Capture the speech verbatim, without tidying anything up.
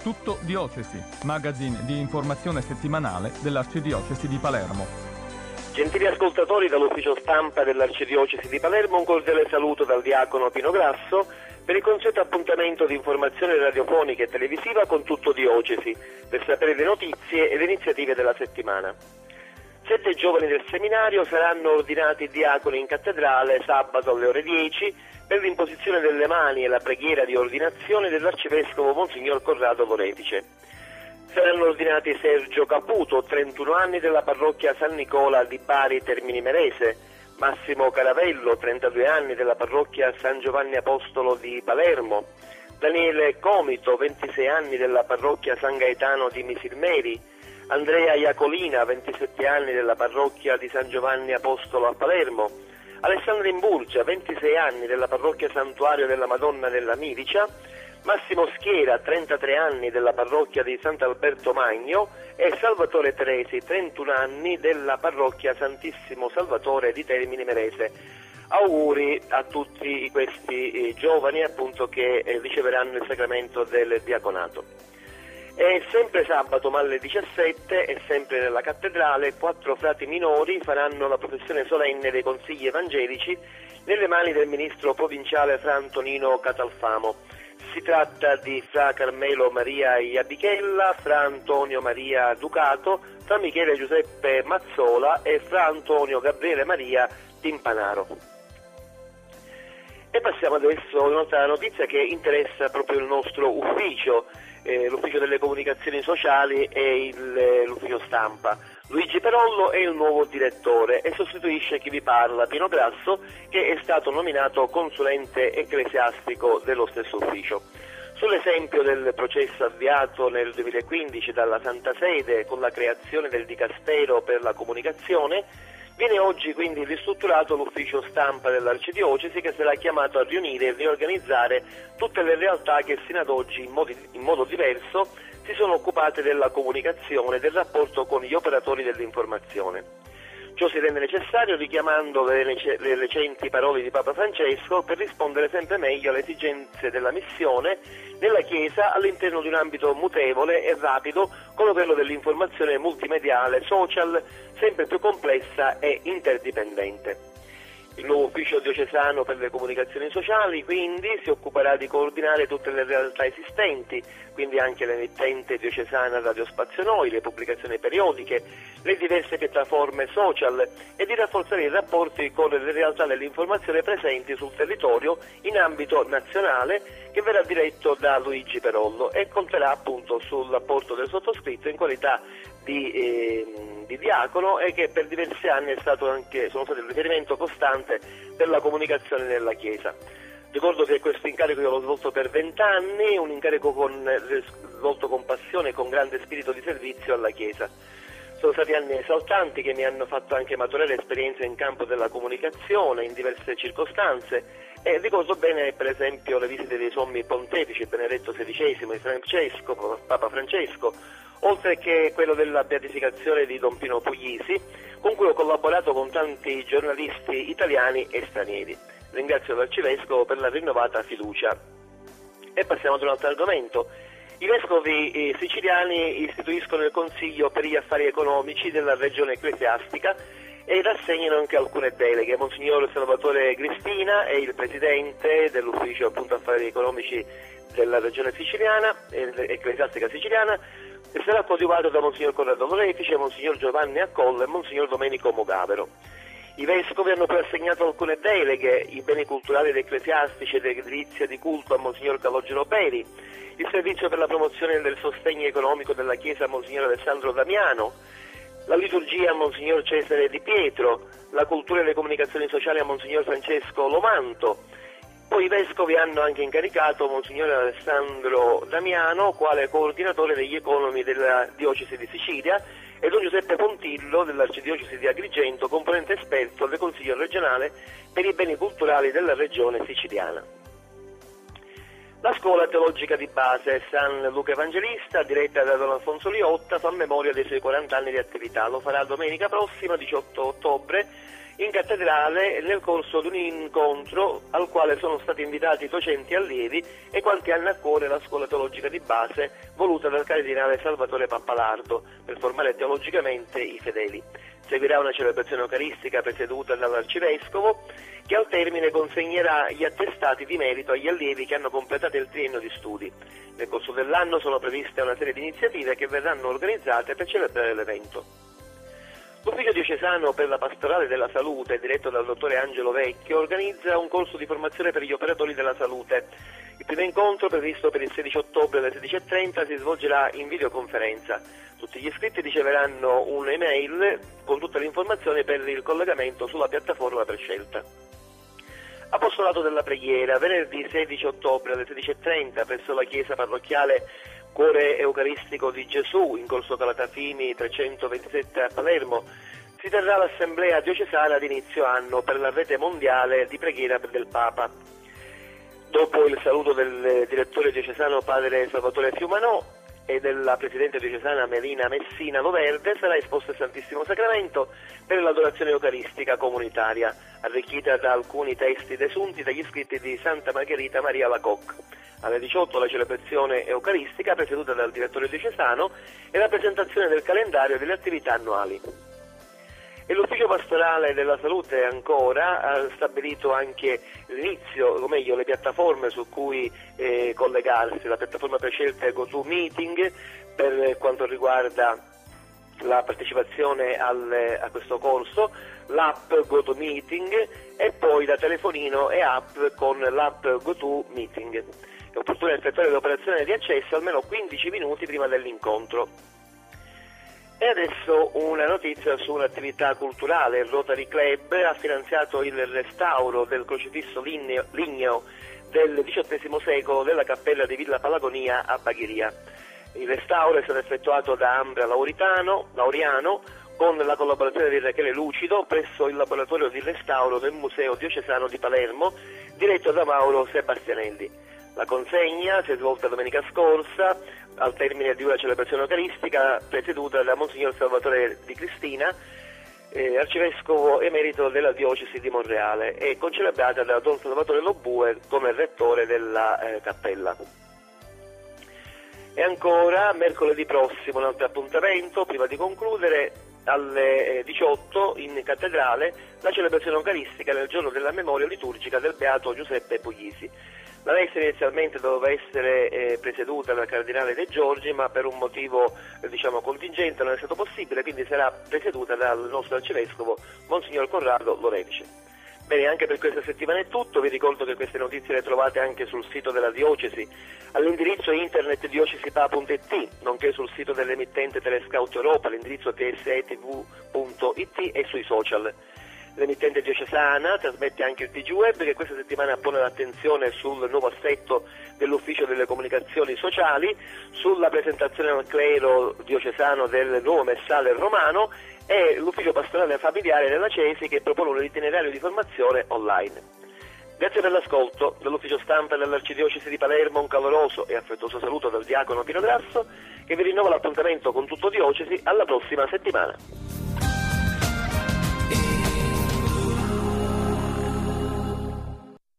Tutto Diocesi, magazine di informazione settimanale dell'Arcidiocesi di Palermo. Gentili ascoltatori, dall'ufficio stampa dell'Arcidiocesi di Palermo un cordiale saluto dal diacono Pino Grasso per il consueto appuntamento di informazione radiofonica e televisiva con Tutto Diocesi, per sapere le notizie e le iniziative della settimana. Sette giovani del seminario saranno ordinati diaconi in cattedrale sabato alle ore dieci per l'imposizione delle mani e la preghiera di ordinazione dell'arcivescovo Monsignor Corrado Lorefice. Saranno ordinati Sergio Caputo, trentuno anni, della parrocchia San Nicola di Bari Termini Merese, Massimo Caravello, trentadue anni, della parrocchia San Giovanni Apostolo di Palermo, Daniele Comito, ventisei anni, della parrocchia San Gaetano di Misilmeri, Andrea Iacolina, ventisette anni, della parrocchia di San Giovanni Apostolo a Palermo, Alessandra Imburgia, ventisei anni, della parrocchia Santuario della Madonna della Milicia, Massimo Schiera, trentatré anni, della parrocchia di Sant'Alberto Magno e Salvatore Teresi, trentuno anni, della parrocchia Santissimo Salvatore di Termini Merese. Auguri a tutti questi eh, giovani appunto che eh, riceveranno il sacramento del diaconato. È sempre sabato, ma alle diciassette, e sempre nella cattedrale, quattro frati minori faranno la professione solenne dei consigli evangelici nelle mani del ministro provinciale Fra Antonino Catalfamo. Si tratta di Fra Carmelo Maria Iabichella, Fra Antonio Maria Ducato, Fra Michele Giuseppe Mazzola e Fra Antonio Gabriele Maria Timpanaro. E passiamo adesso a un'altra notizia che interessa proprio il nostro ufficio, eh, l'ufficio delle comunicazioni sociali e il, eh, l'ufficio stampa. Luigi Perollo è il nuovo direttore e sostituisce chi vi parla, Pino Grasso, che è stato nominato consulente ecclesiastico dello stesso ufficio. Sull'esempio del processo avviato nel duemilaquindici dalla Santa Sede con la creazione del Dicastero per la comunicazione, viene oggi quindi ristrutturato l'ufficio stampa dell'Arcidiocesi, che sarà chiamato a riunire e riorganizzare tutte le realtà che sino ad oggi in, modi, in modo diverso si sono occupate della comunicazione e del rapporto con gli operatori dell'informazione. Ciò si rende necessario richiamando le, le recenti parole di Papa Francesco per rispondere sempre meglio alle esigenze della missione nella Chiesa all'interno di un ambito mutevole e rapido come quello dell'informazione multimediale, social, sempre più complessa e interdipendente. Il nuovo ufficio diocesano per le comunicazioni sociali quindi si occuperà di coordinare tutte le realtà esistenti, quindi anche l'emittente diocesana Radio Spazio Noi, le pubblicazioni periodiche, le diverse piattaforme social e di rafforzare i rapporti con le realtà dell'informazione presenti sul territorio in ambito nazionale, che verrà diretto da Luigi Perollo e conterà appunto sull'apporto del sottoscritto in qualità di, eh, di diacono e che per diversi anni è stato anche, sono stati il riferimento costante per la comunicazione nella Chiesa. Ricordo che questo incarico io l'ho svolto per vent'anni, un incarico con, svolto con passione e con grande spirito di servizio alla Chiesa. Sono stati anni esaltanti che mi hanno fatto anche maturare esperienze in campo della comunicazione in diverse circostanze e ricordo bene per esempio le visite dei sommi pontefici Benedetto sedicesimo e Francesco, Papa Francesco, oltre che quello della beatificazione di Don Pino Puglisi, con cui ho collaborato con tanti giornalisti italiani e stranieri. Ringrazio l'Arcivescovo per la rinnovata fiducia. E passiamo ad un altro argomento. I vescovi eh, siciliani istituiscono il Consiglio per gli affari economici della regione ecclesiastica e rassegnano anche alcune deleghe. Monsignor Salvatore Gristina è il presidente dell'ufficio appunto affari economici della regione siciliana, eh, ecclesiastica siciliana, e sarà coadiuvato da Monsignor Corrado Lorefice, Monsignor Giovanni Accolla e Monsignor Domenico Mogavero. I vescovi hanno poi assegnato alcune deleghe, i beni culturali ed ecclesiastici ed edilizia di culto a Monsignor Calogero Peri, il servizio per la promozione del sostegno economico della Chiesa a Monsignor Alessandro Damiano, la liturgia a Monsignor Cesare Di Pietro, la cultura e le comunicazioni sociali a Monsignor Francesco Lomanto. Poi i vescovi hanno anche incaricato Monsignor Alessandro Damiano quale coordinatore degli economi della diocesi di Sicilia e Don Giuseppe Pontillo dell'Arcidiocesi di Agrigento, componente esperto del Consiglio regionale per i beni culturali della regione siciliana. La scuola teologica di base San Luca Evangelista, diretta da Don Alfonso Liotta, fa memoria dei suoi quaranta anni di attività. Lo farà domenica prossima, diciotto ottobre, in cattedrale nel corso di un incontro al quale sono stati invitati docenti e allievi e quanti hanno a cuore la scuola teologica di base voluta dal cardinale Salvatore Pappalardo per formare teologicamente i fedeli. Seguirà una celebrazione eucaristica presieduta dall'arcivescovo che al termine consegnerà gli attestati di merito agli allievi che hanno completato il triennio di studi. Nel corso dell'anno sono previste una serie di iniziative che verranno organizzate per celebrare l'evento. L'Ufficio diocesano per la pastorale della salute, diretto dal dottore Angelo Vecchio, organizza un corso di formazione per gli operatori della salute. Il primo incontro, previsto per il sedici ottobre alle sedici e trenta, si svolgerà in videoconferenza. Tutti gli iscritti riceveranno un'email con tutte le informazioni per il collegamento sulla piattaforma prescelta. Apostolato della preghiera, venerdì sedici ottobre alle sedici e trenta presso la chiesa parrocchiale Cuore Eucaristico di Gesù, in corso Calatafimi trecentoventisette a Palermo, si terrà l'assemblea diocesana di inizio anno per la rete mondiale di preghiera del Papa. Dopo il saluto del direttore diocesano padre Salvatore Fiumanò e della presidente diocesana Melina Messina Loverde, sarà esposto il Santissimo Sacramento per l'adorazione eucaristica comunitaria, arricchita da alcuni testi desunti dagli scritti di Santa Margherita Maria Lacocque. Alle diciotto la celebrazione eucaristica presieduta dal direttore diocesano e la presentazione del calendario delle attività annuali. E l'Ufficio pastorale della salute ancora ha stabilito anche l'inizio, o meglio le piattaforme su cui eh, collegarsi. La piattaforma prescelta è GoToMeeting per quanto riguarda la partecipazione al, a questo corso, l'app GoToMeeting e poi da telefonino e app con l'app GoToMeeting. È opportuno effettuare l'operazione di accesso almeno quindici minuti prima dell'incontro. E adesso una notizia su un'attività culturale. Il Rotary Club ha finanziato il restauro del crocifisso ligneo, ligneo del diciottesimo secolo della cappella di Villa Palagonia a Bagheria. Il restauro è stato effettuato da Ambra Lauritano, Lauriano con la collaborazione di Rachele Lucido presso il laboratorio di restauro del Museo Diocesano di Palermo, diretto da Mauro Sebastianelli. La consegna si è svolta domenica scorsa al termine di una celebrazione eucaristica presieduta da Monsignor Salvatore Di Cristina, eh, arcivescovo emerito della diocesi di Monreale, e concelebrata da Don Salvatore Lobue come rettore della eh, cappella. E ancora, mercoledì prossimo, un altro appuntamento, prima di concludere, alle diciotto in cattedrale, la celebrazione eucaristica nel giorno della memoria liturgica del Beato Giuseppe Puglisi. La messa inizialmente doveva essere eh, presieduta dal cardinale De Giorgi, ma per un motivo eh, diciamo contingente non è stato possibile, quindi sarà presieduta dal nostro arcivescovo Monsignor Corrado Lorefice. Bene, anche per questa settimana è tutto. Vi ricordo che queste notizie le trovate anche sul sito della diocesi, all'indirizzo internet diocesipa punto it, nonché sul sito dell'emittente Telescout Europa, all'indirizzo t s e t v punto it e sui social. L'emittente diocesana trasmette anche il T G Web, che questa settimana pone l'attenzione sul nuovo assetto dell'Ufficio delle Comunicazioni Sociali, sulla presentazione al clero diocesano del nuovo messale romano e l'Ufficio Pastorale Familiare della Cesi, che propone un itinerario di formazione online. Grazie per l'ascolto. Dall'Ufficio Stampa dell'Arcidiocesi di Palermo un caloroso e affettuoso saluto dal diacono Pino Grasso, che vi rinnova l'appuntamento con tutto Diocesi alla prossima settimana.